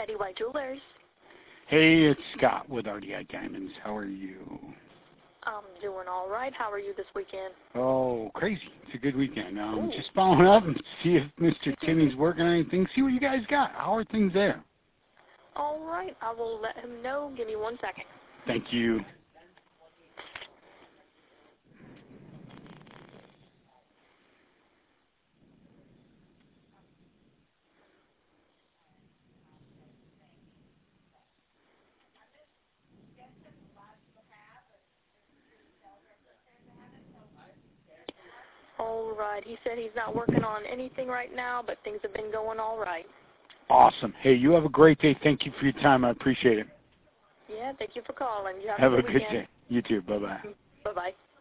Betty White Jewelers. Hey, it's Scott with RDI Diamonds. How are you? I'm doing all right. How are you this weekend? Oh, crazy. It's a good weekend. Just following up and see if Mr. Timmy's working on anything. See what you guys got. How are things there? All right. I will let him know. Give me 1 second. Thank you. All right. He said he's not working on anything right now, but things have been going all right. Awesome. Hey, you have a great day. Thank you for your time. I appreciate it. Yeah, thank you for calling. You Have a a good good weekend. day. You too. Bye-bye. Bye-bye.